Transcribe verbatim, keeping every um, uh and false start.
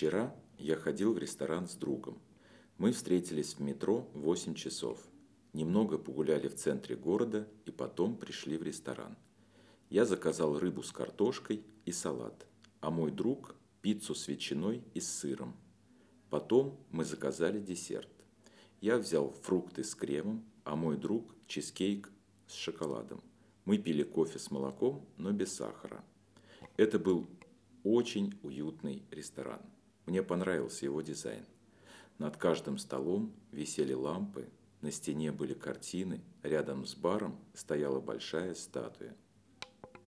Вчера я ходил в ресторан с другом. Мы встретились в метро в восемь часов. Немного погуляли в центре города и потом пришли в ресторан. Я заказал рыбу с картошкой и салат, а мой друг – пиццу с ветчиной и с сыром. Потом мы заказали десерт. Я взял фрукты с кремом, а мой друг – чизкейк с шоколадом. Мы пили кофе с молоком, но без сахара. Это был очень уютный ресторан. Мне понравился его дизайн. Над каждым столом висели лампы, на стене были картины, рядом с баром стояла большая статуя.